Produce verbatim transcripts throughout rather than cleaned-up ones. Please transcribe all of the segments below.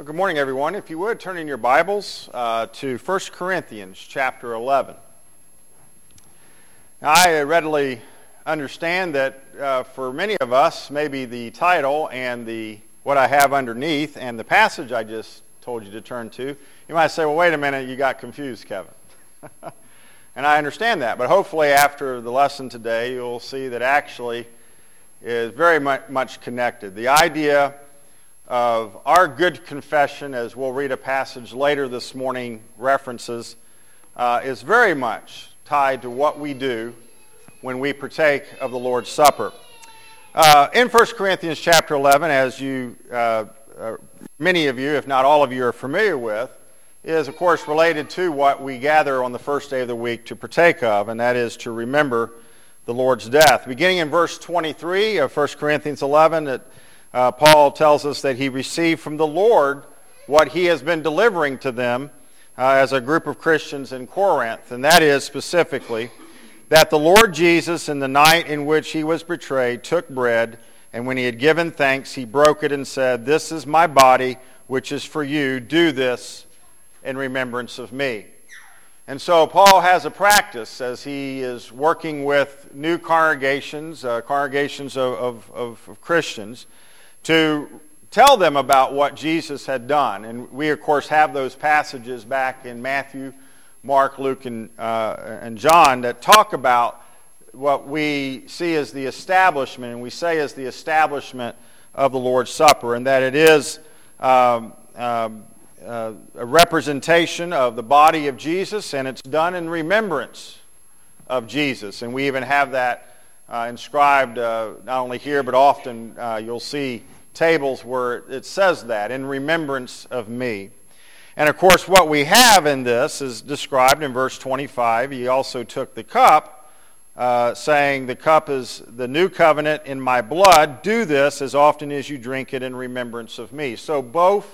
Well, good morning, everyone. If you would, turn in your Bibles uh, to First Corinthians chapter eleven. Now, I readily understand that uh, for many of us, maybe the title and the what I have underneath and the passage I just told you to turn to, you might say, well, wait a minute, you got confused, Kevin. And I understand that, but hopefully after the lesson today, you'll see that actually is very much connected. The idea of our good confession, as we'll read a passage later this morning, references, uh, is very much tied to what we do when we partake of the Lord's Supper. Uh, in First Corinthians chapter eleven, as you, uh, uh, many of you, if not all of you, are familiar with, is of course related to what we gather on the first day of the week to partake of, and that is to remember the Lord's death. Beginning in verse twenty-three of First Corinthians eleven, it Uh, Paul tells us that he received from the Lord what he has been delivering to them uh, as a group of Christians in Corinth, and that is specifically that the Lord Jesus, in the night in which he was betrayed, took bread, and when he had given thanks, he broke it and said, "This is my body, which is for you. Do this in remembrance of me." And so Paul has a practice as he is working with new congregations, uh, congregations of, of, of, of Christians, to tell them about what Jesus had done. And we, of course, have those passages back in Matthew, Mark, Luke, and, uh, and John that talk about what we see as the establishment, and we say as the establishment of the Lord's Supper, and that it is um, um, uh, a representation of the body of Jesus, and it's done in remembrance of Jesus. And we even have that Uh, inscribed uh, not only here, but often uh, you'll see tables where it says that, in remembrance of me. And of course, what we have in this is described in verse twenty-five. He also took the cup, uh, saying, "The cup is the new covenant in my blood. Do this as often as you drink it in remembrance of me." So both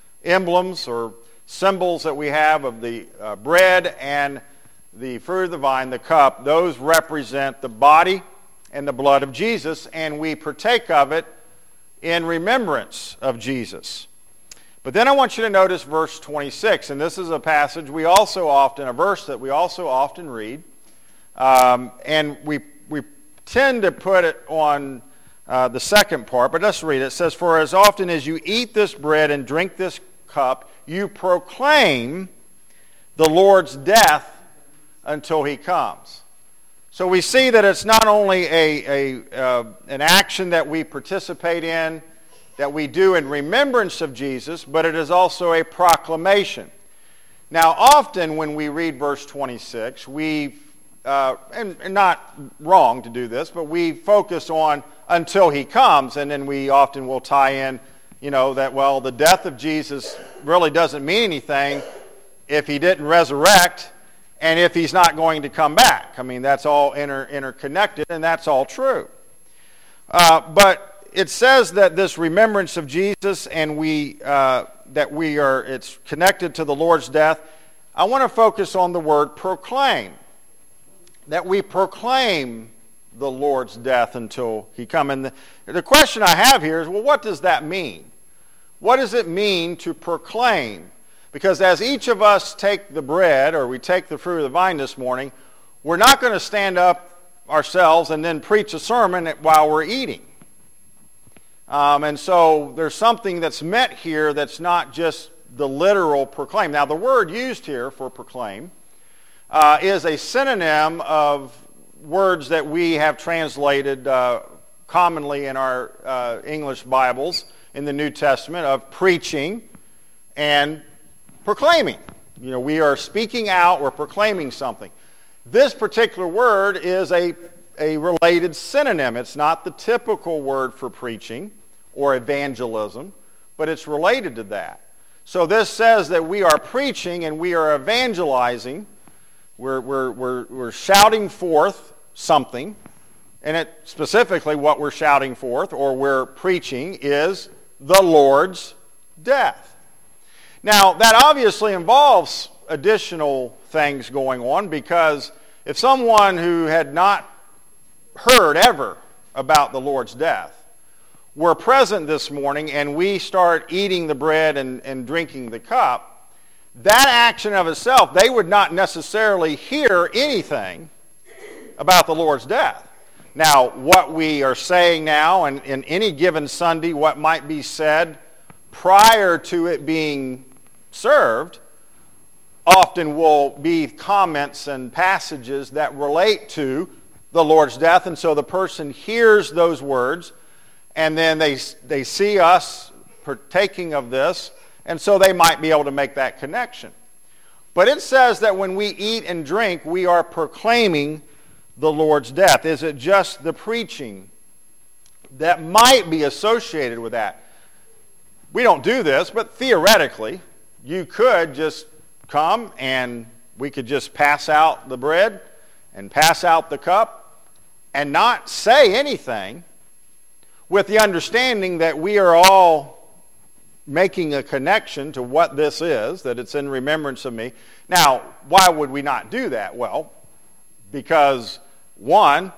emblems or symbols that we have of the uh, bread and the fruit of the vine, the cup, those represent the body and the blood of Jesus, and we partake of it in remembrance of Jesus. But then I want you to notice verse twenty-six, and this is a passage we also often, a verse that we also often read, um, and we we tend to put it on uh, the second part, but let's read it. It says, "For as often as you eat this bread and drink this cup, you proclaim the Lord's death until he comes." So we see that it's not only a, a uh, an action that we participate in, that we do in remembrance of Jesus, but it is also a proclamation. Now, often when we read verse twenty-six, we, uh, and, and not wrong to do this, but we focus on until he comes, and then we often will tie in, you know, that, well, the death of Jesus really doesn't mean anything if he didn't resurrect, and if he's not going to come back. I mean, that's all inter- interconnected, and that's all true. Uh, but it says that this remembrance of Jesus, and we uh, that we are, it's connected to the Lord's death. I want to focus on the word proclaim. That we proclaim the Lord's death until he comes. And the, the question I have here is, well, what does that mean? What does it mean to proclaim? Because as each of us take the bread, or we take the fruit of the vine this morning, we're not going to stand up ourselves and then preach a sermon while we're eating. Um, and so there's something that's meant here that's not just the literal proclaim. Now, the word used here for proclaim uh, is a synonym of words that we have translated uh, commonly in our uh, English Bibles in the New Testament of preaching and proclaiming. You know, we are speaking out, we're proclaiming something. This particular word is a, a related synonym. It's not the typical word for preaching or evangelism, but it's related to that. So this says that we are preaching and we are evangelizing. We're, we're, we're, we're shouting forth something, and it specifically what we're shouting forth or we're preaching is the Lord's death. Now, that obviously involves additional things going on, because if someone who had not heard ever about the Lord's death were present this morning and we start eating the bread and, and drinking the cup, that action of itself, they would not necessarily hear anything about the Lord's death. Now, what we are saying now, and in any given Sunday, what might be said prior to it being served, often will be comments and passages that relate to the Lord's death, and so the person hears those words, and then they they see us partaking of this, and so they might be able to make that connection. But it says that when we eat and drink, we are proclaiming the Lord's death. Is it just the preaching that might be associated with that? We don't do this, but theoretically, you could just come and we could just pass out the bread and pass out the cup and not say anything, with the understanding that we are all making a connection to what this is, that it's in remembrance of me. Now, why would we not do that? Well, because, one,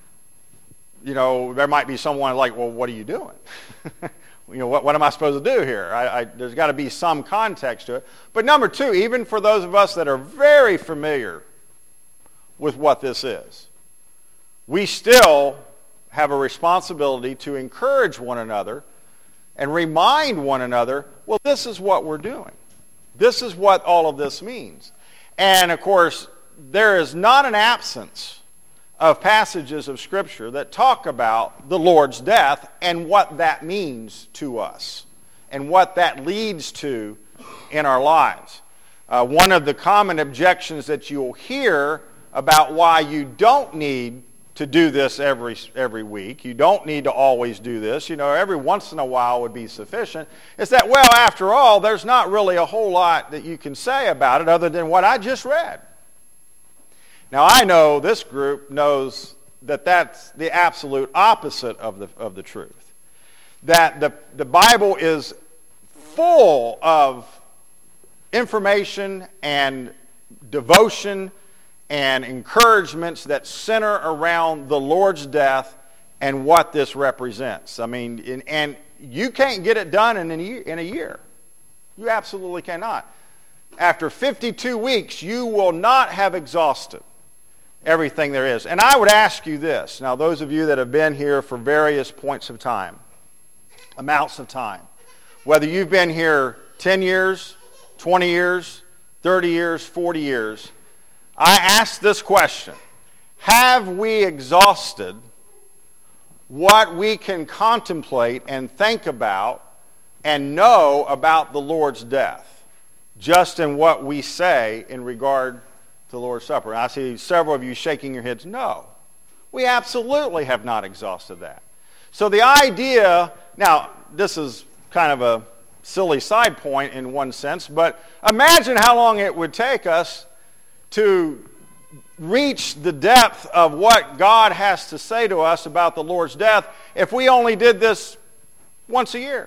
you know, there might be someone like, well, what are you doing? you know, what, what am I supposed to do here? I, I, there's got to be some context to it. But number two, even for those of us that are very familiar with what this is, we still have a responsibility to encourage one another and remind one another, well, this is what we're doing. This is what all of this means. And, of course, there is not an absence of passages of Scripture that talk about the Lord's death and what that means to us and what that leads to in our lives. Uh, one of the common objections that you'll hear about why you don't need to do this every every week, you don't need to always do this, you know, every once in a while would be sufficient, is that, well, after all, there's not really a whole lot that you can say about it other than what I just read. Now, I know this group knows that that's the absolute opposite of the of the truth. That the, the Bible is full of information and devotion and encouragements that center around the Lord's death and what this represents. I mean, in, and you can't get it done in a, year, in a year. You absolutely cannot. After fifty-two weeks, you will not have exhausted everything there is. And I would ask you this. Now, those of you that have been here for various points of time, amounts of time, whether you've been here ten years, twenty years, thirty years, forty years, I ask this question: have we exhausted what we can contemplate and think about and know about the Lord's death, just in what we say in regard to the Lord's Supper? And I see several of you shaking your heads. No, we absolutely have not exhausted that. So the idea, now this is kind of a silly side point in one sense, but imagine how long it would take us to reach the depth of what God has to say to us about the Lord's death if we only did this once a year.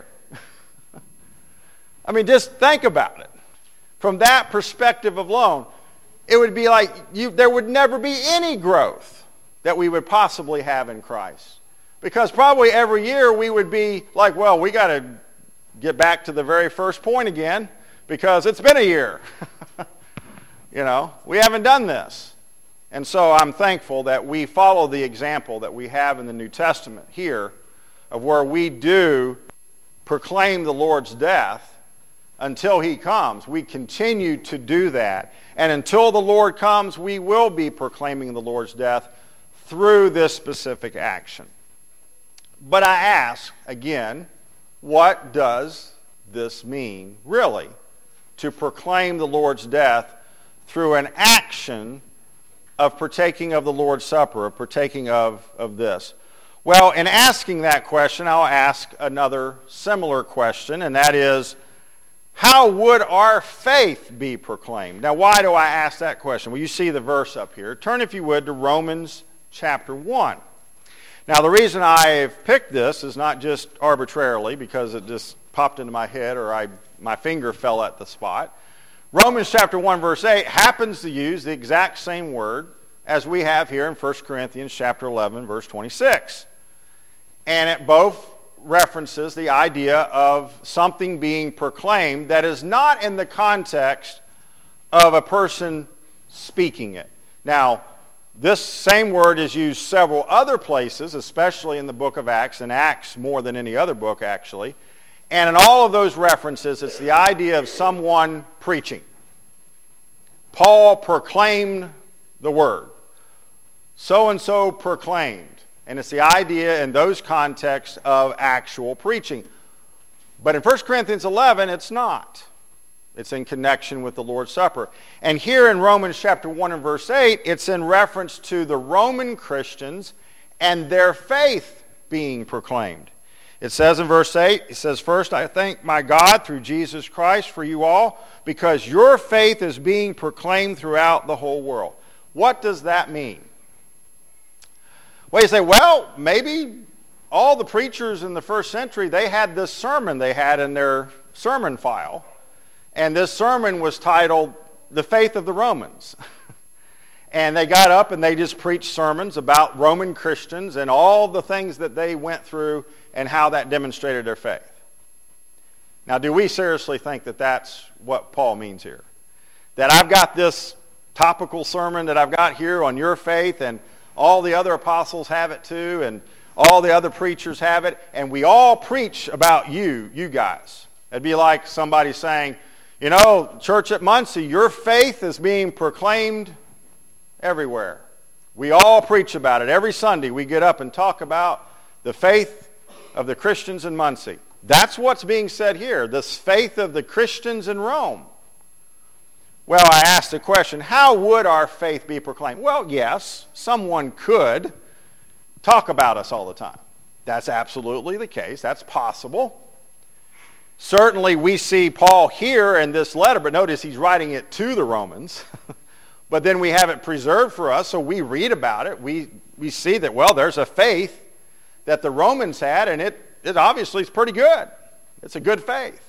I mean, just think about it. From that perspective alone, it would be like you, there would never be any growth that we would possibly have in Christ. Because probably every year we would be like, well, we got to get back to the very first point again because it's been a year. You know, we haven't done this. And so I'm thankful that we follow the example that we have in the New Testament here of where we do proclaim the Lord's death until he comes. We continue to do that. And until the Lord comes, we will be proclaiming the Lord's death through this specific action. But I ask, again, what does this mean, really, to proclaim the Lord's death through an action of partaking of the Lord's Supper, of partaking of, of this? Well, in asking that question, I'll ask another similar question, and that is, how would our faith be proclaimed? Now, why do I ask that question? Well, you see the verse up here. Turn, if you would, to Romans chapter one. Now, the reason I've picked this is not just arbitrarily because it just popped into my head or I my finger fell at the spot. Romans chapter one, verse eight happens to use the exact same word as we have here in First Corinthians chapter eleven, verse twenty-six. And it both references the idea of something being proclaimed that is not in the context of a person speaking it. Now, this same word is used several other places, especially in the book of Acts, in Acts more than any other book actually. And in all of those references, it's the idea of someone preaching. Paul proclaimed the word. So-and-so proclaimed. And it's the idea in those contexts of actual preaching. But in First Corinthians eleven, it's not. It's in connection with the Lord's Supper. And here in Romans chapter one and verse eight, it's in reference to the Roman Christians and their faith being proclaimed. It says in verse eight, it says, "First I thank my God through Jesus Christ for you all, because your faith is being proclaimed throughout the whole world." What does that mean? Well, you say, well, maybe all the preachers in the first century, they had this sermon they had in their sermon file. And this sermon was titled, "The Faith of the Romans." And they got up and they just preached sermons about Roman Christians and all the things that they went through and how that demonstrated their faith. Now, do we seriously think that that's what Paul means here? That I've got this topical sermon that I've got here on your faith, and all the other apostles have it too, and all the other preachers have it, and we all preach about you, you guys. It'd be like somebody saying, you know, church at Muncie, your faith is being proclaimed everywhere. We all preach about it. Every Sunday we get up and talk about the faith of the Christians in Muncie. That's what's being said here, this faith of the Christians in Rome. Well, I asked the question, how would our faith be proclaimed? Well, yes, someone could talk about us all the time. That's absolutely the case. That's possible. Certainly we see Paul here in this letter, but notice he's writing it to the Romans. But then we have it preserved for us, so we read about it. We we see that, well, there's a faith that the Romans had, and it, it obviously is pretty good. It's a good faith.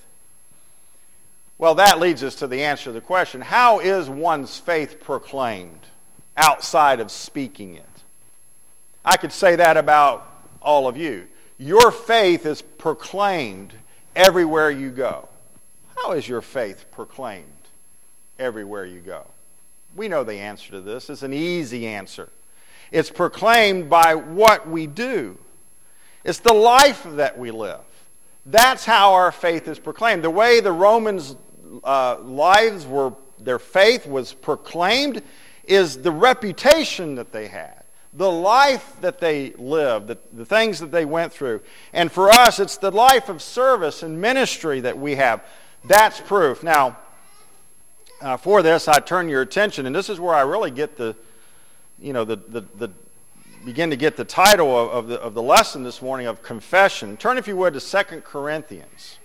Well, that leads us to the answer to the question, how is one's faith proclaimed outside of speaking it? I could say that about all of you. Your faith is proclaimed everywhere you go. How is your faith proclaimed everywhere you go? We know the answer to this. It's an easy answer. It's proclaimed by what we do. It's the life that we live. That's how our faith is proclaimed. The way the Romans' uh, lives were, their faith was proclaimed is the reputation that they had, the life that they lived, the, the things that they went through. And for us, it's the life of service and ministry that we have. That's proof. Now, uh, for this, I turn your attention, and this is where I really get the, you know, the the, the begin to get the title of, of the of the lesson this morning of confession. Turn, if you would, to Second Corinthians.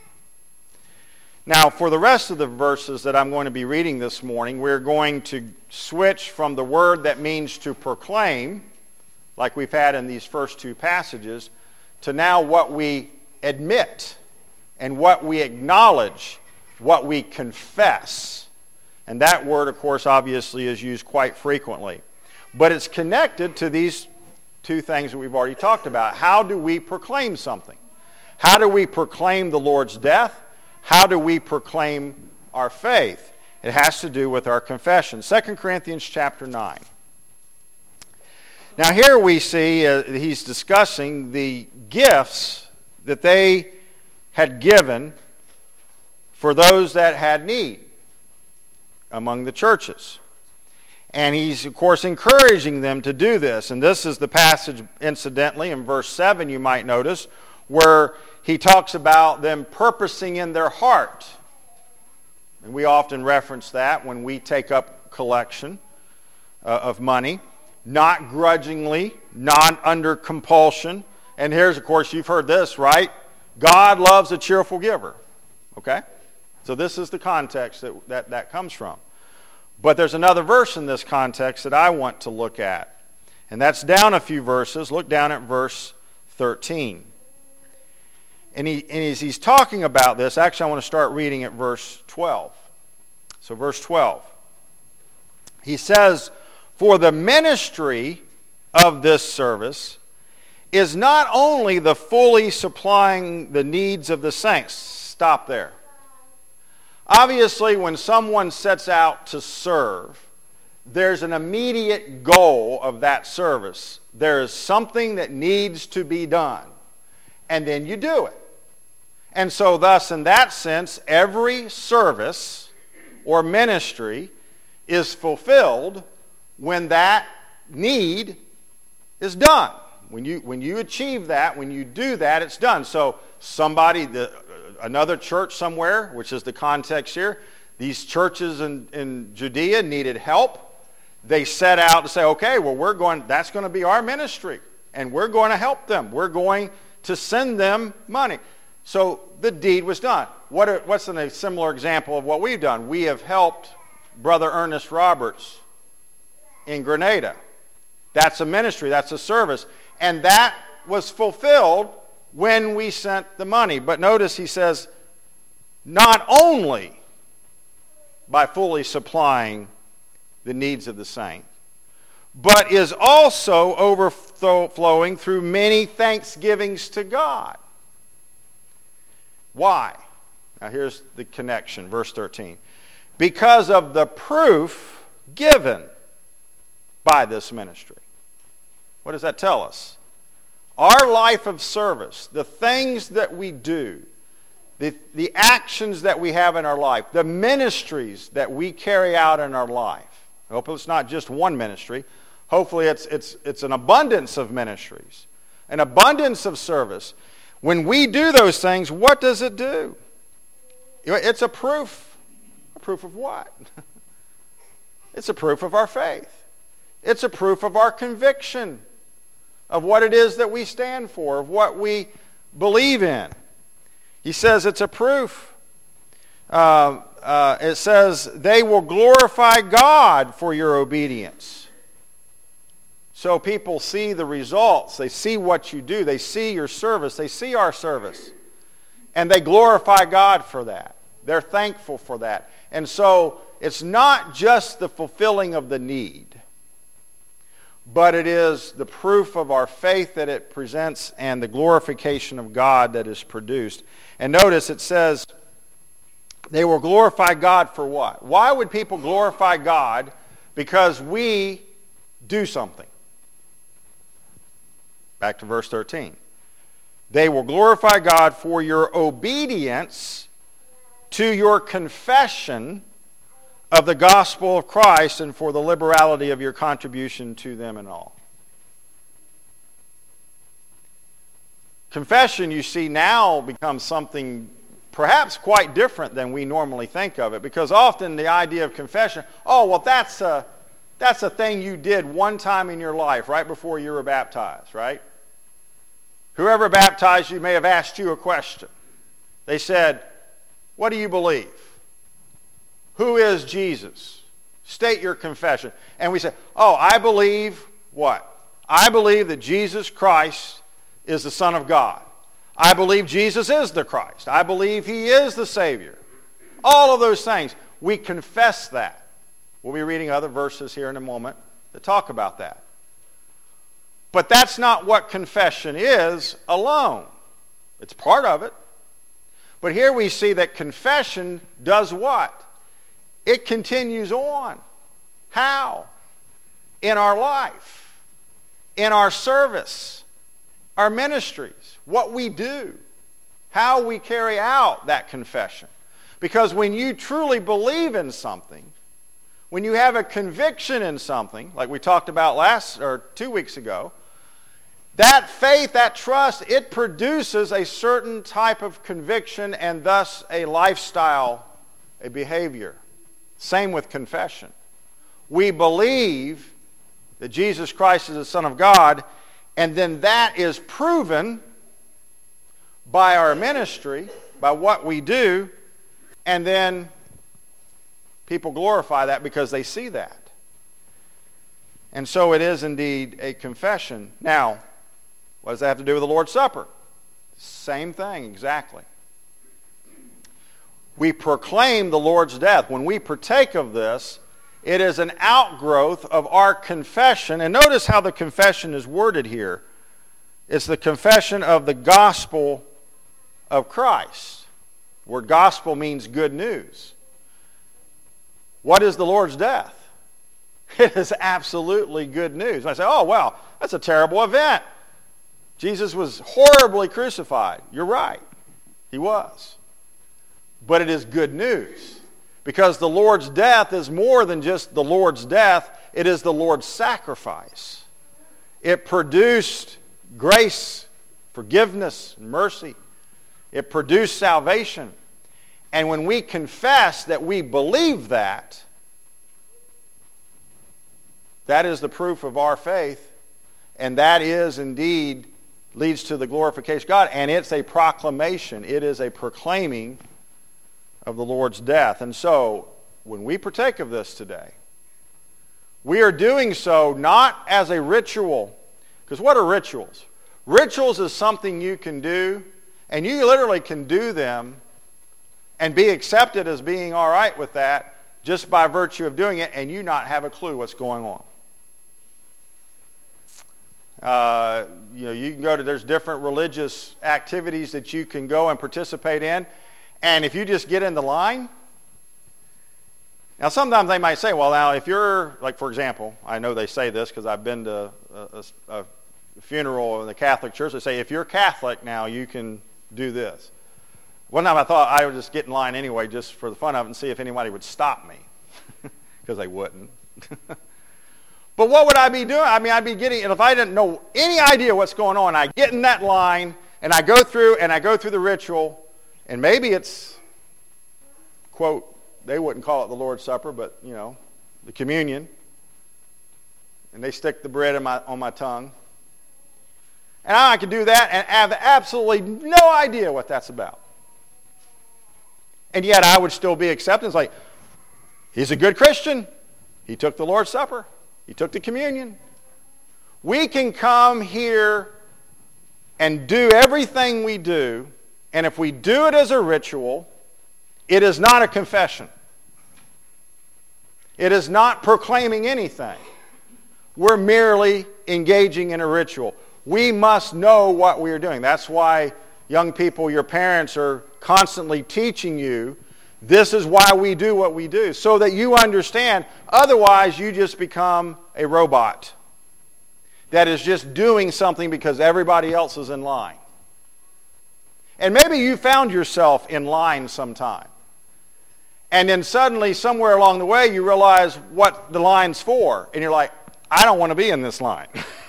Now, for the rest of the verses that I'm going to be reading this morning, we're going to switch from the word that means to proclaim, like we've had in these first two passages, to now what we admit and what we acknowledge, what we confess. And that word, of course, obviously is used quite frequently. But it's connected to these two things that we've already talked about. How do we proclaim something? How do we proclaim the Lord's death? How do we proclaim our faith? It has to do with our confession. Second Corinthians chapter nine. Now here we see uh, he's discussing the gifts that they had given for those that had need among the churches. And he's, of course, encouraging them to do this. And this is the passage, incidentally, in verse seven, you might notice, where he talks about them purposing in their heart. And we often reference that when we take up collection uh, of money. Not grudgingly, not under compulsion. And here's, of course, you've heard this, right? God loves a cheerful giver. Okay? So this is the context that, that that comes from. But there's another verse in this context that I want to look at. And that's down a few verses. Look down at verse thirteen. And, he, and as he's talking about this, actually I want to start reading at verse twelve. So verse twelve. He says, "For the ministry of this service is not only the fully supplying the needs of the saints. Stop there. Obviously, when someone sets out to serve, there's an immediate goal of that service. There is something that needs to be done, and then you do it. And so thus, in that sense, every service or ministry is fulfilled when that need is done. When you, when you achieve that, when you do that, it's done. So somebody, the, another church somewhere, which is the context here, these churches in, in Judea needed help. They set out to say, okay, well, we're going, that's going to be our ministry, and we're going to help them. We're going to send them money. So the deed was done. What are, what's a similar example of what we've done? We have helped Brother Ernest Roberts in Grenada. That's a ministry. That's a service. And that was fulfilled when we sent the money. But notice he says, not only by fully supplying the needs of the saint, but is also overflowing through many thanksgivings to God. Why? Now here's the connection, verse thirteen. Because of the proof given by this ministry. What does that tell us? Our life of service, the things that we do, the, the actions that we have in our life, the ministries that we carry out in our life. I hope it's not just one ministry. Hopefully it's, it's, it's an abundance of ministries, an abundance of service. When we do those things, what does it do? It's a proof. A proof of what? It's a proof of our faith. It's a proof of our conviction of what it is that we stand for, of what we believe in. He says it's a proof. Uh, uh, it says, they will glorify God for your obedience. So people see the results. They see what you do. They see your service. They see our service. And they glorify God for that. They're thankful for that. And so it's not just the fulfilling of the need, but it is the proof of our faith that it presents and the glorification of God that is produced. And notice it says, they will glorify God for what? Why would people glorify God? Because we do something. Back to verse thirteen. They will glorify God for your obedience to your confession of the gospel of Christ and for the liberality of your contribution to them and all. Confession, you see, now becomes something perhaps quite different than we normally think of it, because often the idea of confession, oh, well, that's a, that's a thing you did one time in your life right before you were baptized, right? Whoever baptized you may have asked you a question. They said, what do you believe? Who is Jesus? State your confession. And we say, oh, I believe what? I believe that Jesus Christ is the Son of God. I believe Jesus is the Christ. I believe He is the Savior. All of those things. We confess that. We'll be reading other verses here in a moment that talk about that. But that's not what confession is alone. It's part of it. But here we see that confession does what? It continues on. How? In our life, in our service, our ministries, what we do, how we carry out that confession. Because when you truly believe in something, when you have a conviction in something, like we talked about last or two weeks ago, that faith, that trust, it produces a certain type of conviction and thus a lifestyle, a behavior. Same with confession. We believe that Jesus Christ is the Son of God, and then that is proven by our ministry, by what we do, and then people glorify that because they see that. And so it is indeed a confession. Now, what does that have to do with the Lord's Supper? Same thing, exactly. We proclaim the Lord's death. When we partake of this, it is an outgrowth of our confession. And notice how the confession is worded here. It's the confession of the gospel of Christ. The word gospel means good news. What is the Lord's death? It is absolutely good news. I say, oh, well, that's a terrible event. Jesus was horribly crucified. You're right. He was. But it is good news. Because the Lord's death is more than just the Lord's death. It is the Lord's sacrifice. It produced grace, forgiveness, and mercy. It produced salvation. And when we confess that we believe that, that is the proof of our faith. And that is indeed leads to the glorification of God. And it's a proclamation. It is a proclaiming of the Lord's death. And so, when we partake of this today, we are doing so not as a ritual. Because what are rituals? Rituals is something you can do, and you literally can do them and be accepted as being all right with that just by virtue of doing it, and you not have a clue what's going on. Uh, you know, you can go to, there's different religious activities that you can go and participate in. And if you just get in the line, now sometimes they might say, well, now if you're, like for example, I know they say this because I've been to a, a, a funeral in the Catholic Church. They say, if you're Catholic now, you can do this. One time I thought I would just get in line anyway just for the fun of it and see if anybody would stop me, because they wouldn't. But what would I be doing? I mean, I'd be getting, and if I didn't know any idea what's going on, I get in that line, and I go through, and I go through the ritual, and maybe it's, quote, they wouldn't call it the Lord's Supper, but, you know, the communion, and they stick the bread in my, on my tongue. And I could do that and have absolutely no idea what that's about. And yet I would still be accepted. It's like, he's a good Christian. He took the Lord's Supper. He took the communion. We can come here and do everything we do, and if we do it as a ritual, it is not a confession. It is not proclaiming anything. We're merely engaging in a ritual. We must know what we are doing. That's why young people, your parents are constantly teaching you, this is why we do what we do, so that you understand. Otherwise, you just become a robot that is just doing something because everybody else is in line. And maybe you found yourself in line sometime. And then suddenly, somewhere along the way, you realize what the line's for. And you're like, I don't want to be in this line.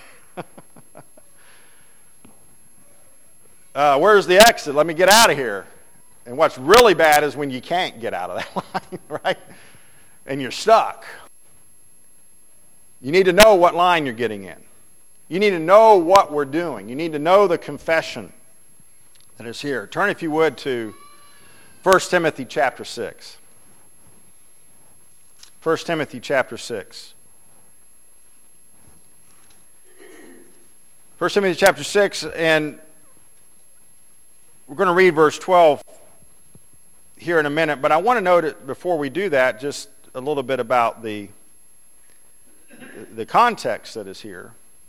uh, where's the exit? Let me get out of here. And what's really bad is when you can't get out of that line, right? And you're stuck. You need to know what line you're getting in. You need to know what we're doing. You need to know the confession that is here. Turn, if you would, to First Timothy chapter six. First Timothy chapter six. First Timothy chapter six, and we're going to read verse twelve here in a minute, but I want to note it before we do that, just a little bit about the the context that is here.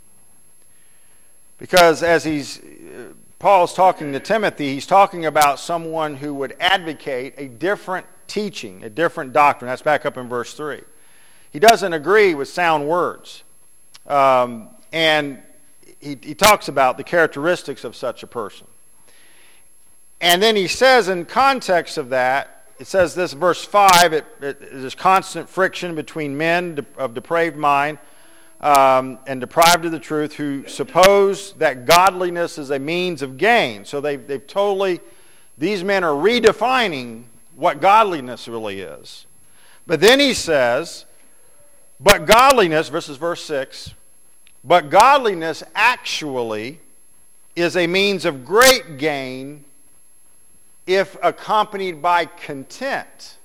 Because as he's Paul's talking to Timothy, he's talking about someone who would advocate a different teaching, a different doctrine. That's back up in verse three. He doesn't agree with sound words. Um, and he, he talks about the characteristics of such a person. And then he says in context of that, it says this, verse five, it, it, there's constant friction between men of depraved mind um, and deprived of the truth who suppose that godliness is a means of gain. So they've, they've totally, these men are redefining what godliness really is. But then he says, but godliness, this is verse six, but godliness actually is a means of great gain if accompanied by content.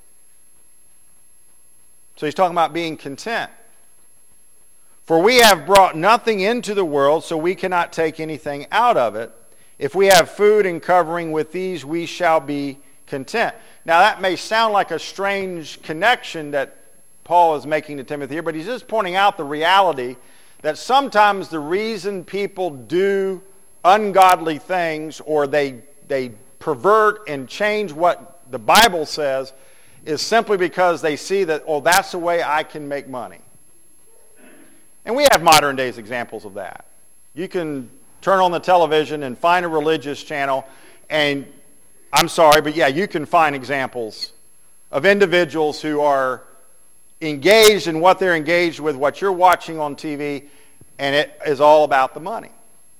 So he's talking about being content. For we have brought nothing into the world, so we cannot take anything out of it. If we have food and covering, with these we shall be content. Now that may sound like a strange connection that Paul is making to Timothy here, but he's just pointing out the reality that sometimes the reason people do ungodly things, or they they pervert and change what the Bible says, is simply because they see that, oh, that's the way I can make money. And we have modern days examples of that. You can turn on the television and find a religious channel, and I'm sorry, but yeah, you can find examples of individuals who are engaged in what they're engaged with, what you're watching on T V, and it is all about the money.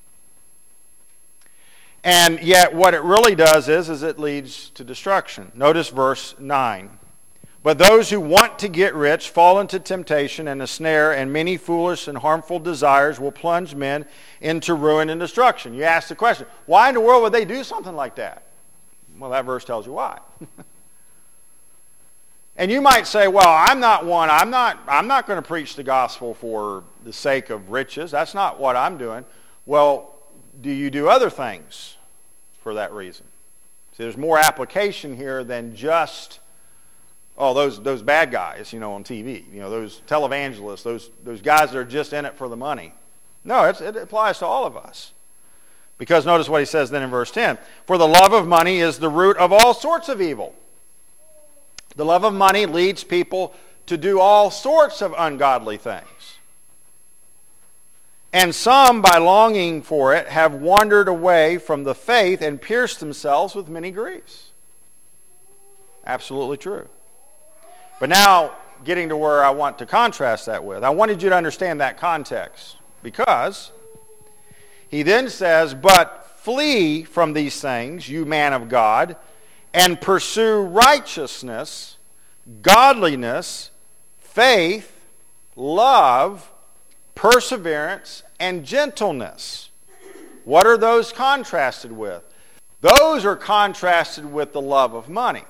And yet what it really does is, is it leads to destruction. Notice verse nine. But those who want to get rich fall into temptation and a snare, and many foolish and harmful desires will plunge men into ruin and destruction. You ask the question, why in the world would they do something like that? Well, that verse tells you why. And you might say, well, I'm not one, I'm not, I'm not going to preach the gospel for the sake of riches. That's not what I'm doing. Well, do you do other things for that reason? See, there's more application here than just, oh, those those bad guys, you know, on T V. You know, those televangelists, those those guys that are just in it for the money. No, it's, it applies to all of us. Because notice what he says then in verse ten. For the love of money is the root of all sorts of evil. The love of money leads people to do all sorts of ungodly things. And some, by longing for it, have wandered away from the faith and pierced themselves with many griefs. Absolutely true. But now, getting to where I want to contrast that with, I wanted you to understand that context. Because he then says, but flee from these things, you man of God, and pursue righteousness, godliness, faith, love, perseverance, and gentleness. What are those contrasted with? Those are contrasted with the love of money.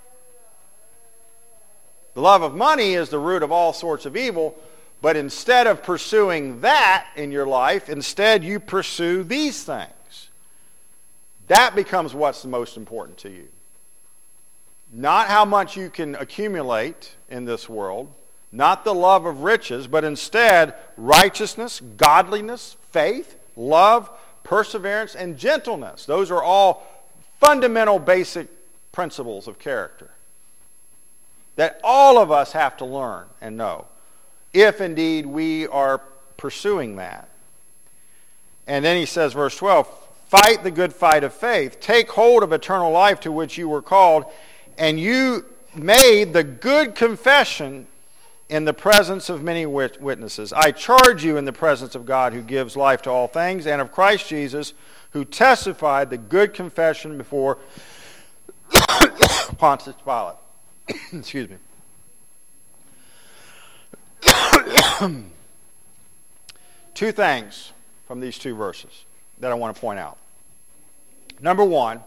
The love of money is the root of all sorts of evil, but instead of pursuing that in your life, instead you pursue these things. That becomes what's the most important to you. Not how much you can accumulate in this world, not the love of riches, but instead righteousness, godliness, faith, love, perseverance, and gentleness. Those are all fundamental basic principles of character that all of us have to learn and know, if indeed we are pursuing that. And then he says, verse twelve, fight the good fight of faith, take hold of eternal life to which you were called, and you made the good confession in the presence of many witnesses. I charge you in the presence of God who gives life to all things, and of Christ Jesus, who testified the good confession before Pontius Pilate. Excuse me. Two things from these two verses that I want to point out. Number one,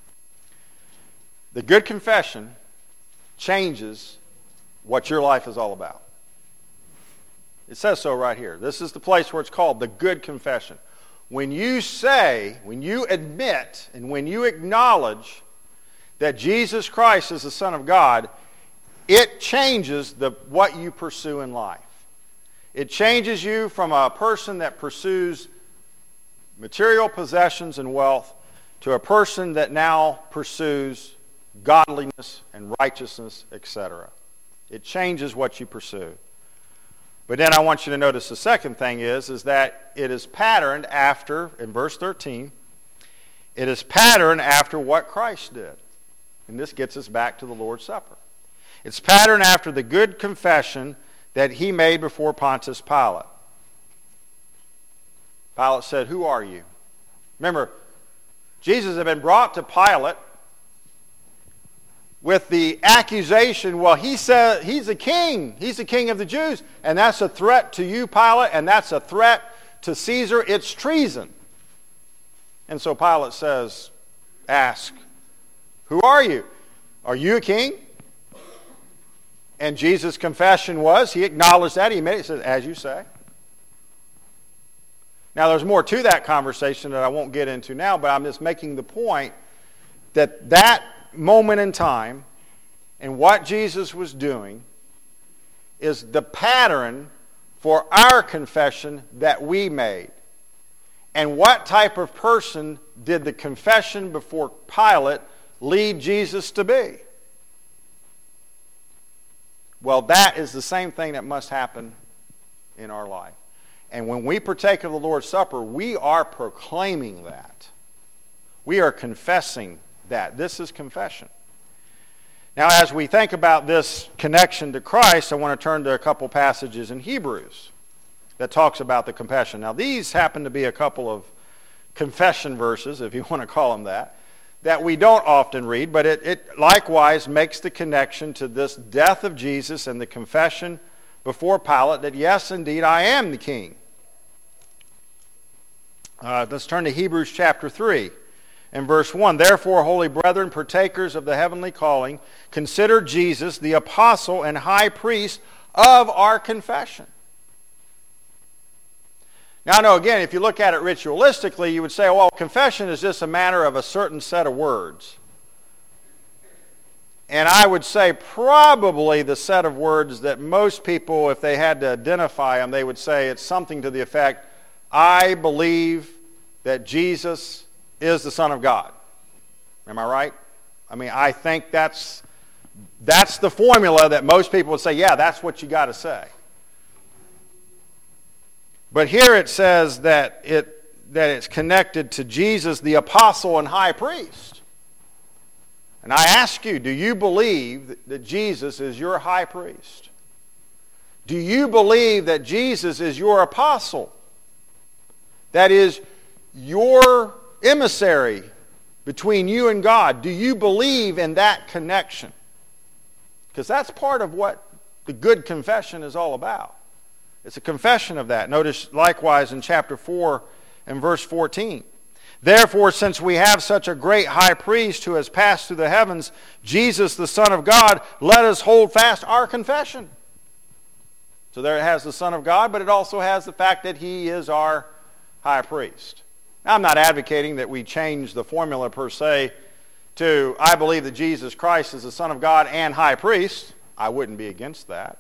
the good confession changes what your life is all about. It says so right here. This is the place where it's called the good confession. When you say, when you admit, and when you acknowledge that Jesus Christ is the Son of God, it changes the, what you pursue in life. It changes you from a person that pursues material possessions and wealth to a person that now pursues godliness and righteousness, et cetera. It changes what you pursue. But then I want you to notice the second thing is, is that it is patterned after, in verse thirteen, it is patterned after what Christ did. And this gets us back to the Lord's Supper. It's patterned after the good confession that he made before Pontius Pilate. Pilate said, "Who are you?" Remember, Jesus had been brought to Pilate with the accusation, well, he said he's a king. He's the king of the Jews. And that's a threat to you, Pilate, and that's a threat to Caesar. It's treason. And so Pilate says, ask, who are you? Are you a king? And Jesus' confession was, he acknowledged that. He made it. He says, as you say. Now, there's more to that conversation that I won't get into now, but I'm just making the point that that moment in time and what Jesus was doing is the pattern for our confession that we made. And what type of person did the confession before Pilate lead Jesus to be? Well, that is the same thing that must happen in our life. And when we partake of the Lord's Supper, we are proclaiming that. We are confessing that. This is confession. Now, as we think about this connection to Christ, I want to turn to a couple passages in Hebrews that talks about the confession. Now, these happen to be a couple of confession verses, if you want to call them that, that we don't often read, but it, it likewise makes the connection to this death of Jesus and the confession before Pilate that, yes, indeed, I am the king. Uh, let's turn to Hebrews chapter three and verse one. Therefore, holy brethren, partakers of the heavenly calling, consider Jesus the apostle and high priest of our confession. Now, no, again, if you look at it ritualistically, you would say, well, confession is just a matter of a certain set of words. And I would say probably the set of words that most people, if they had to identify them, they would say it's something to the effect, I believe that Jesus is the Son of God. Am I right? I mean, I think that's, that's the formula that most people would say, yeah, that's what you got to say. But here it says that it that it's connected to Jesus, the apostle and high priest. And I ask you, do you believe that, that Jesus is your high priest? Do you believe that Jesus is your apostle? That is your emissary between you and God. Do you believe in that connection? Because that's part of what the good confession is all about. It's a confession of that. Notice likewise in chapter four and verse fourteen. Therefore, since we have such a great high priest who has passed through the heavens, Jesus the Son of God, let us hold fast our confession. So there it has the Son of God, but it also has the fact that he is our high priest. Now, I'm not advocating that we change the formula per se to I believe that Jesus Christ is the Son of God and high priest. I wouldn't be against that.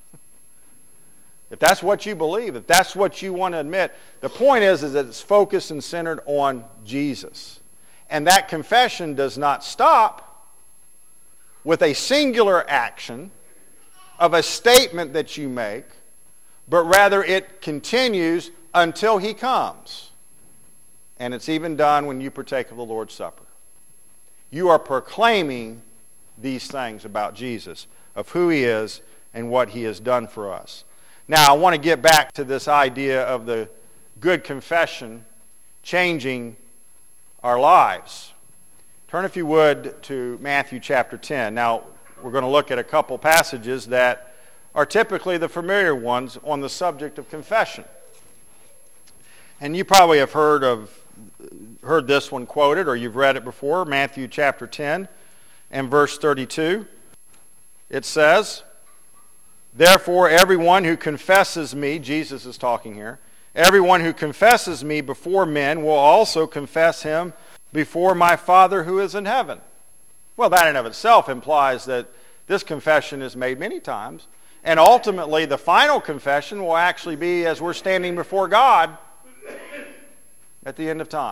If that's what you believe, if that's what you want to admit, the point is, is that it's focused and centered on Jesus. And that confession does not stop with a singular action of a statement that you make, but rather it continues until he comes. And it's even done when you partake of the Lord's Supper. You are proclaiming these things about Jesus, of who he is and what he has done for us. Now, I want to get back to this idea of the good confession changing our lives. Turn, if you would, to Matthew chapter ten. Now, we're going to look at a couple passages that are typically the familiar ones on the subject of confession. And you probably have heard of heard this one quoted, or you've read it before, Matthew chapter ten and verse thirty-two. It says, therefore, everyone who confesses me, Jesus is talking here, everyone who confesses me before men will also confess him before my Father who is in heaven. Well, that in of itself implies that this confession is made many times. And ultimately, the final confession will actually be as we're standing before God at the end of time.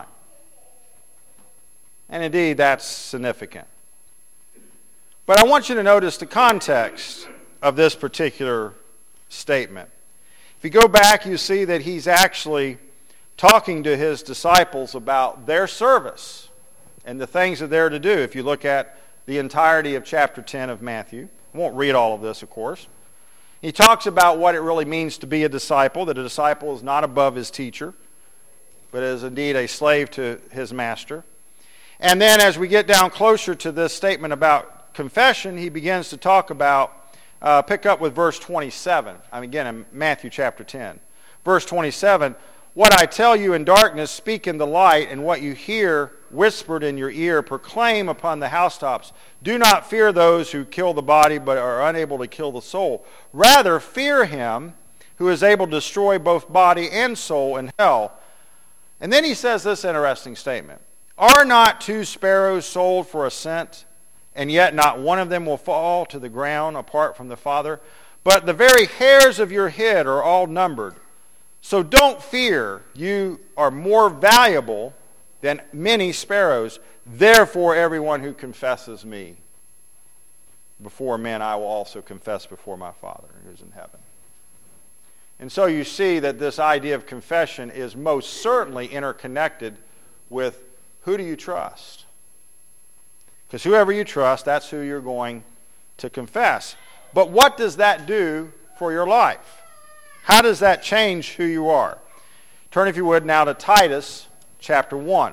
And indeed, that's significant. But I want you to notice the context of this particular statement. If you go back, you see that he's actually talking to his disciples about their service and the things that they're to do. If you look at the entirety of chapter ten of Matthew, I won't read all of this, of course. He talks about what it really means to be a disciple, that a disciple is not above his teacher, but is indeed a slave to his master. And then as we get down closer to this statement about confession, he begins to talk about Uh, pick up with verse twenty-seven. I mean, again, in Matthew chapter ten. Verse twenty-seven, what I tell you in darkness, speak in the light, and what you hear whispered in your ear, proclaim upon the housetops. Do not fear those who kill the body, but are unable to kill the soul. Rather, fear him who is able to destroy both body and soul in hell. And then he says this interesting statement. Are not two sparrows sold for a cent? And yet not one of them will fall to the ground apart from the Father. But the very hairs of your head are all numbered. So don't fear, you are more valuable than many sparrows. Therefore, everyone who confesses me before men, I will also confess before my Father who is in heaven. And so you see that this idea of confession is most certainly interconnected with who do you trust? Because whoever you trust, that's who you're going to confess. But what does that do for your life? How does that change who you are? Turn, if you would, now to Titus chapter one.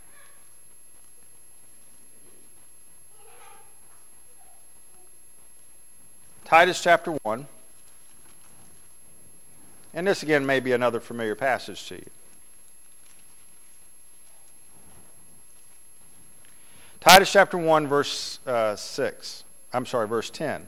Titus chapter one. And this again may be another familiar passage to you. Titus chapter one, verse uh, six. I'm sorry, verse ten.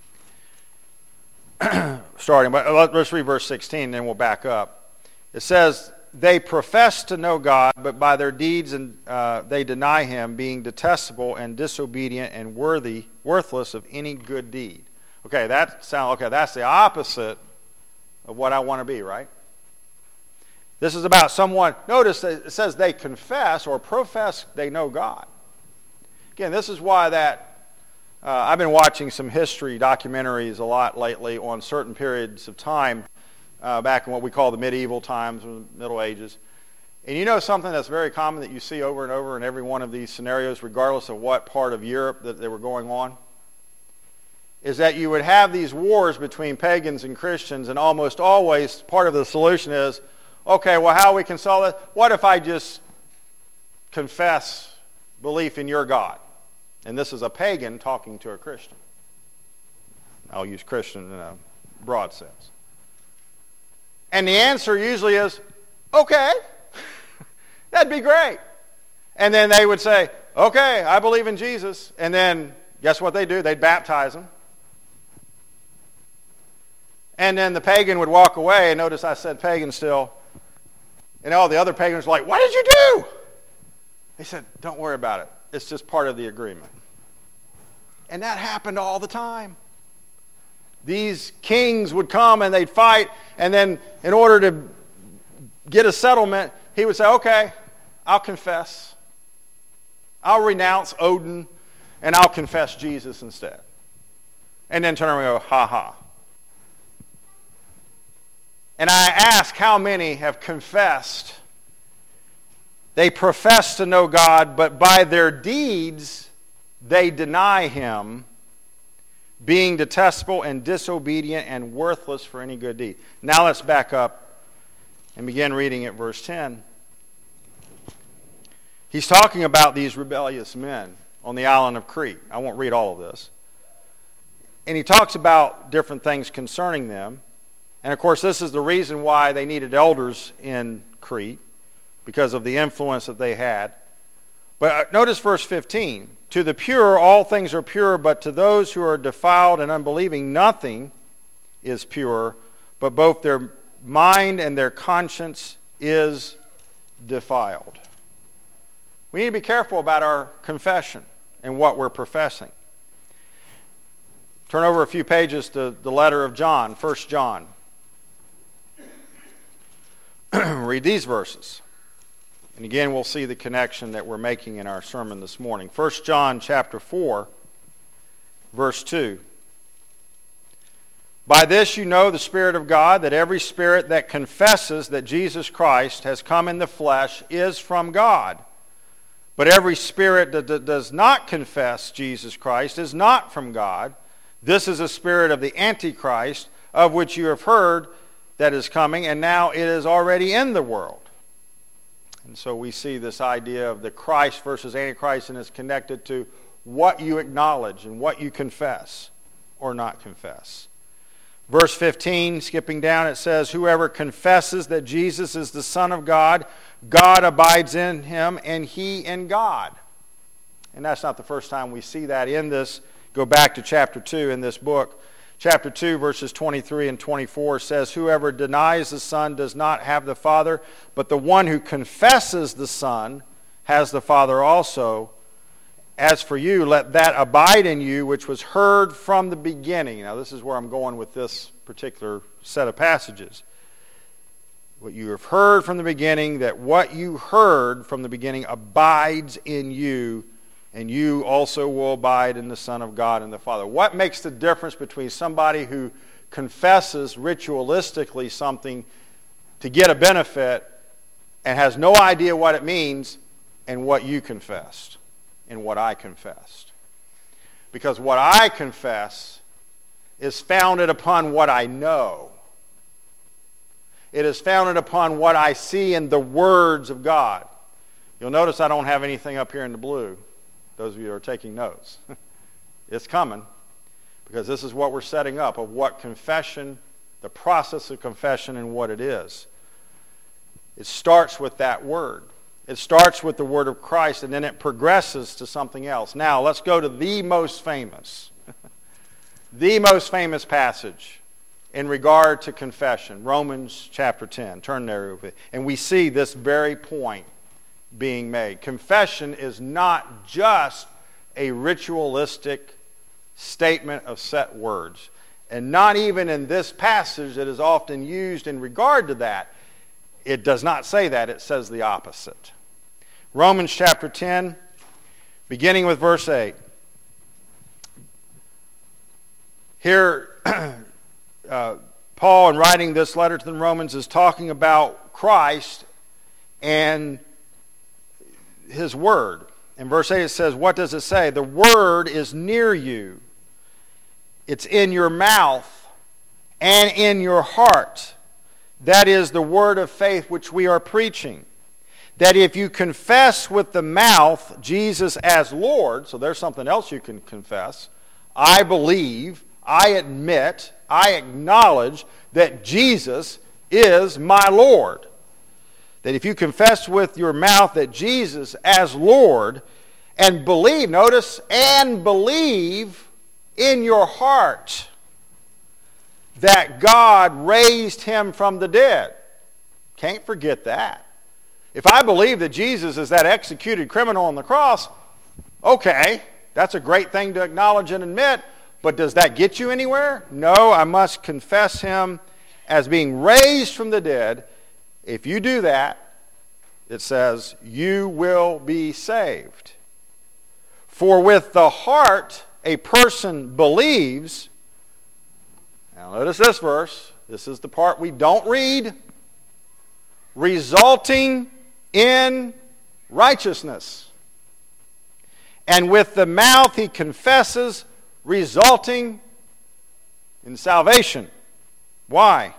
Starting, but let's read verse sixteen, then we'll back up. It says, they profess to know God, but by their deeds and uh, they deny him, being detestable and disobedient and worthy, worthless of any good deed. Okay, that sound okay. That's the opposite of what I want to be, right? This is about someone. Notice that it says they confess or profess they know God. Again, this is why that uh, I've been watching some history documentaries a lot lately on certain periods of time uh, back in what we call the medieval times, or the Middle Ages. And you know something that's very common that you see over and over in every one of these scenarios, regardless of what part of Europe that they were going on, is that you would have these wars between pagans and Christians, and almost always part of the solution is, okay, well, how we can solve it? What if I just confess belief in your God? And this is a pagan talking to a Christian. I'll use Christian in a broad sense. And the answer usually is, okay, that'd be great. And then they would say, okay, I believe in Jesus. And then guess what they do? They'd baptize them. And then the pagan would walk away, and notice I said pagan still. And all the other pagans were like, what did you do? He said, don't worry about it. It's just part of the agreement. And that happened all the time. These kings would come and they'd fight, and then in order to get a settlement, he would say, okay, I'll confess. I'll renounce Odin, and I'll confess Jesus instead. And then turn around and go, ha ha. And I ask how many have confessed. They profess to know God, but by their deeds they deny him, being detestable and disobedient and worthless for any good deed. Now let's back up and begin reading at verse ten. He's talking about these rebellious men on the island of Crete. I won't read all of this. And he talks about different things concerning them. And of course, this is the reason why they needed elders in Crete, because of the influence that they had. But notice verse fifteen. To the pure, all things are pure, but to those who are defiled and unbelieving, nothing is pure, but both their mind and their conscience is defiled. We need to be careful about our confession and what we're professing. Turn over a few pages to the letter of John, First John. Read these verses. And again, we'll see the connection that we're making in our sermon this morning. First John chapter four, verse two. By this you know the Spirit of God, that every spirit that confesses that Jesus Christ has come in the flesh is from God. But every spirit that does not confess Jesus Christ is not from God. This is a spirit of the Antichrist, of which you have heard that is coming, and now it is already in the world. And so we see this idea of the Christ versus Antichrist, and it's connected to what you acknowledge and what you confess or not confess. Verse fifteen, skipping down, it says, whoever confesses that Jesus is the Son of God, God abides in him, and he in God. And that's not the first time we see that in this. Go back to chapter two in this book. Chapter two, verses twenty-three and twenty-four says, whoever denies the Son does not have the Father, but the one who confesses the Son has the Father also. As for you, let that abide in you which was heard from the beginning. Now this is where I'm going with this particular set of passages. what you have heard from the beginning, that what you heard from the beginning abides in you, and you also will abide in the Son of God and the Father. What makes the difference between somebody who confesses ritualistically something to get a benefit and has no idea what it means, and what you confessed and what I confessed? Because what I confess is founded upon what I know. It is founded upon what I see in the words of God. You'll notice I don't have anything up here in the blue. Those of you who are taking notes. It's coming, because this is what we're setting up of what confession, the process of confession, and what it is. It starts with that word. It starts with the word of Christ, and then it progresses to something else. Now, let's go to the most famous, the most famous passage in regard to confession, Romans chapter ten. Turn there, and we see this very point being made. Confession is not just a ritualistic statement of set words, and not even in this passage that is often used in regard to that. It does not say that. It says the opposite. Romans chapter ten, beginning with verse eight. Here, uh, Paul, in writing this letter to the Romans, is talking about Christ and his word. In verse eight it says, what does it say? The word is near you. It's in your mouth and in your heart. That is the word of faith which we are preaching. That if you confess with the mouth Jesus as Lord, so there's something else you can confess. I believe, I admit, I acknowledge that Jesus is my Lord. That if you confess with your mouth that Jesus as Lord, and believe, notice, and believe in your heart that God raised him from the dead. Can't forget that. If I believe that Jesus is that executed criminal on the cross, okay, that's a great thing to acknowledge and admit, but does that get you anywhere? No, I must confess him as being raised from the dead. If you do that, it says, you will be saved. For with the heart a person believes. Now notice this verse. This is the part we don't read. Resulting in righteousness. And with the mouth he confesses, resulting in salvation. Why?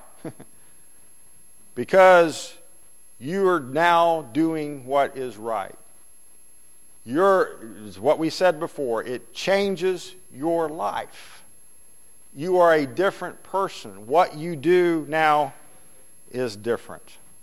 Because you are now doing what is right. You're, is what we said before, it changes your life. You are a different person. What you do now is different.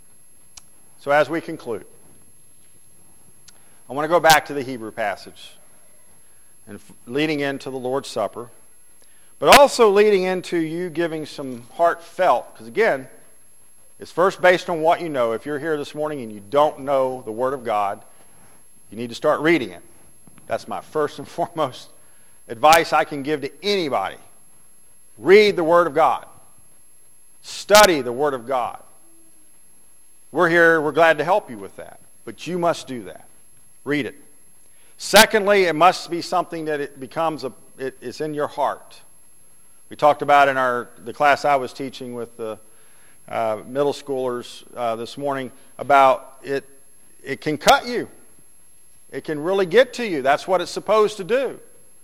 So as we conclude, I want to go back to the Hebrew passage and f- leading into the Lord's Supper, but also leading into you giving some heartfelt, because again, it's first based on what you know. If you're here this morning and you don't know the Word of God, you need to start reading it. That's my first and foremost advice I can give to anybody. Read the Word of God. Study the Word of God. We're here, we're glad to help you with that. But you must do that. Read it. Secondly, it must be something that it becomes, a, it, it's in your heart. We talked about in our the class I was teaching with the uh, middle schoolers uh, this morning about it, it can cut you. It can really get to you. That's what it's supposed to do.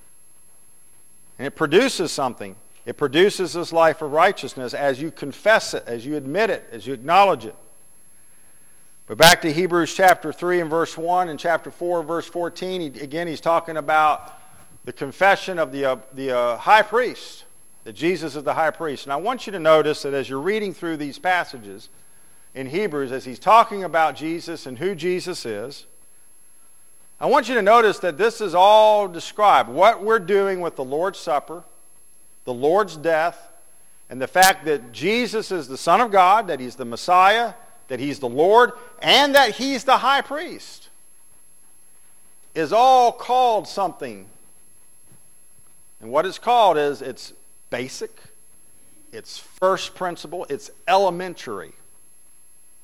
And it produces something. It produces this life of righteousness as you confess it, as you admit it, as you acknowledge it. But back to Hebrews chapter three and verse one and chapter four verse fourteen, he, again he's talking about the confession of the, uh, the uh, high priest, that Jesus is the high priest. And I want you to notice that as you're reading through these passages in Hebrews, as he's talking about Jesus and who Jesus is, I want you to notice that this is all described. What we're doing with the Lord's Supper, the Lord's death, and the fact that Jesus is the Son of God, that he's the Messiah, that he's the Lord, and that he's the high priest, is all called something. And what it's called is, it's basic, it's first principle, it's elementary.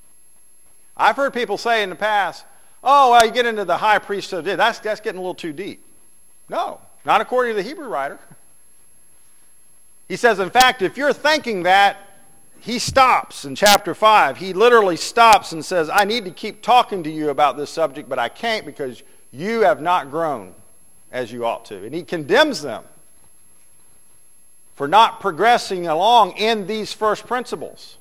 I've heard people say in the past, oh, well, you get into the high priesthood, that's, that's getting a little too deep. No, not according to the Hebrew writer. He says, in fact, if you're thinking that, he stops in chapter five. He literally stops and says, I need to keep talking to you about this subject, but I can't because you have not grown as you ought to. And he condemns them for not progressing along in these first principles.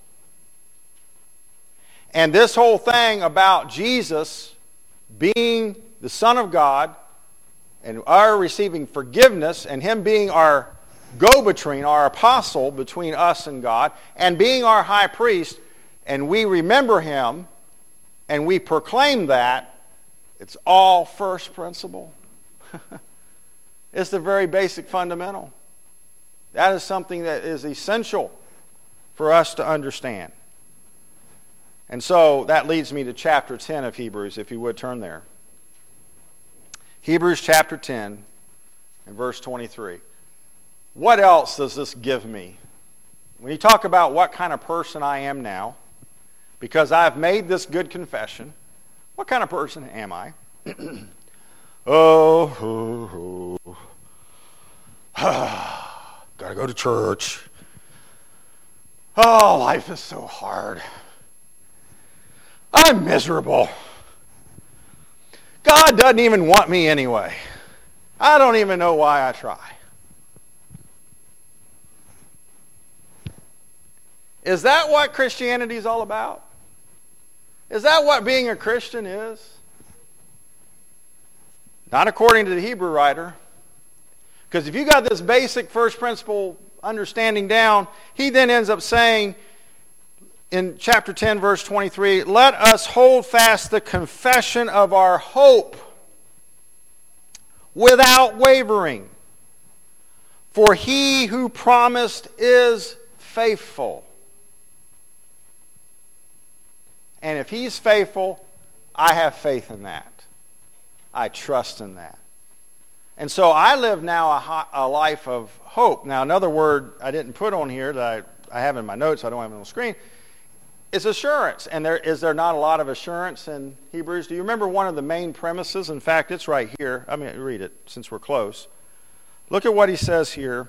And this whole thing about Jesus being the Son of God and our receiving forgiveness and him being our go-between, our apostle between us and God, and being our high priest, and we remember him and we proclaim that, it's all first principle. It's the very basic fundamental. That is something that is essential for us to understand. And so that leads me to chapter ten of Hebrews, if you would turn there. Hebrews chapter ten and verse twenty-three. What else does this give me? When you talk about what kind of person I am now, because I've made this good confession, what kind of person am I? oh, oh, oh. Gotta go to church. Oh, life is so hard. I'm miserable. God doesn't even want me anyway. I don't even know why I try. Is that what Christianity is all about? Is that what being a Christian is? Not according to the Hebrew writer. Because if you got this basic first principle understanding down, he then ends up saying in chapter ten, verse twenty-three, let us hold fast the confession of our hope without wavering. For he who promised is faithful. And if he's faithful, I have faith in that. I trust in that. And so I live now a, a life of hope. Now, another word I didn't put on here that I, I have in my notes, I don't have it on the screen, is assurance. And there is there not a lot of assurance in Hebrews? Do you remember one of the main premises? In fact, it's right here. I mean, read it since we're close. Look at what he says here.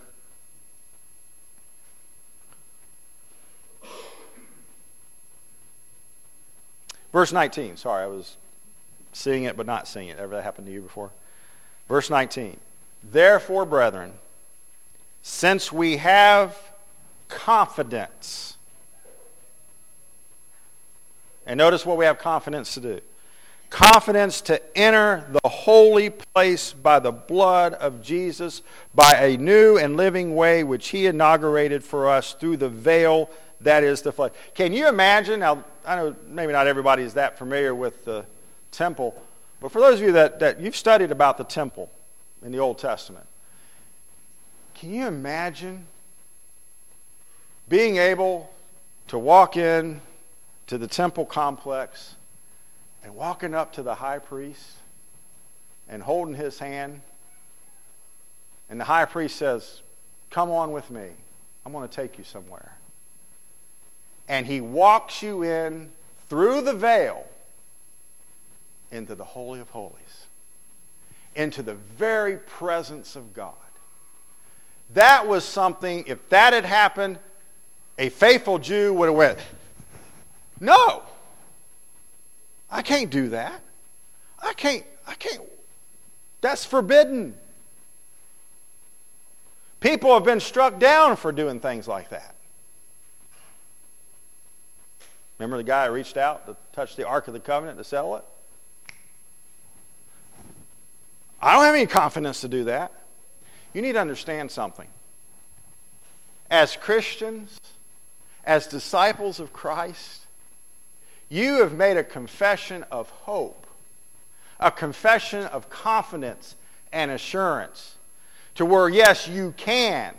Verse nineteen. Sorry, I was seeing it but not seeing it. Ever that happened to you before? Verse nineteen. Therefore, brethren, since we have confidence. And notice what we have confidence to do. Confidence to enter the holy place by the blood of Jesus, by a new and living way which he inaugurated for us through the veil that is the flesh. Can you imagine? Now, I know maybe not everybody is that familiar with the temple, but for those of you that, that you've studied about the temple in the Old Testament, can you imagine being able to walk in to the temple complex and walking up to the high priest and holding his hand, and the high priest says, come on with me. I'm going to take you somewhere. And he walks you in through the veil into the Holy of Holies, into the very presence of God. That was something, if that had happened, a faithful Jew would have went, no, I can't do that. I can't, I can't, that's forbidden. People have been struck down for doing things like that. Remember the guy who reached out to touch the Ark of the Covenant to settle it? I don't have any confidence to do that. You need to understand something. As Christians, as disciples of Christ, you have made a confession of hope, a confession of confidence and assurance, to where, yes, you can,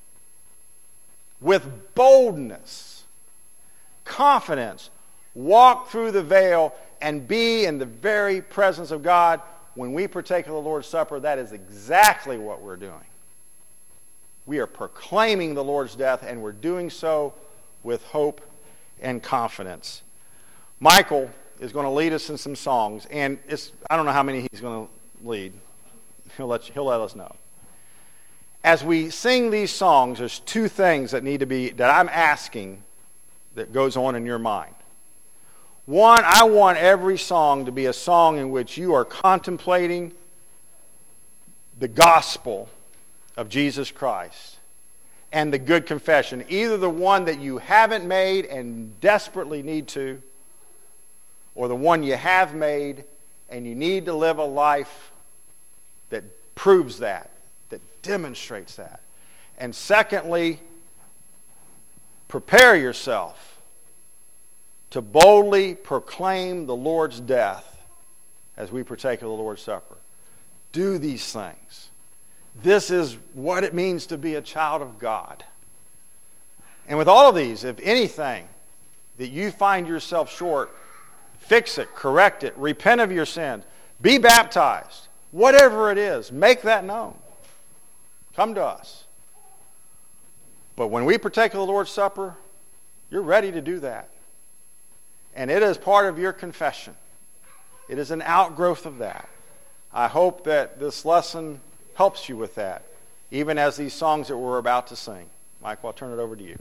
with boldness, confidence, walk through the veil and be in the very presence of God. When we partake of the Lord's Supper, that is exactly what we're doing. We are proclaiming the Lord's death, and we're doing so with hope and confidence. Michael, is going to lead us in some songs, and it's I don't know how many he's going to lead. He'll let you, he'll let us know. As we sing these songs, there's two things that need to be that I'm asking that goes on in your mind. One, I want every song to be a song in which you are contemplating the gospel of Jesus Christ and the good confession, either the one that you haven't made and desperately need to, or the one you have made and you need to live a life that proves that, that demonstrates that. And secondly, prepare yourself to boldly proclaim the Lord's death as we partake of the Lord's Supper. Do these things. This is what it means to be a child of God. And with all of these, if anything that you find yourself short, fix it, correct it, repent of your sins, be baptized. Whatever it is, make that known. Come to us. But when we partake of the Lord's Supper, you're ready to do that. And it is part of your confession. It is an outgrowth of that. I hope that this lesson helps you with that, even as these songs that we're about to sing. Michael, I'll turn it over to you.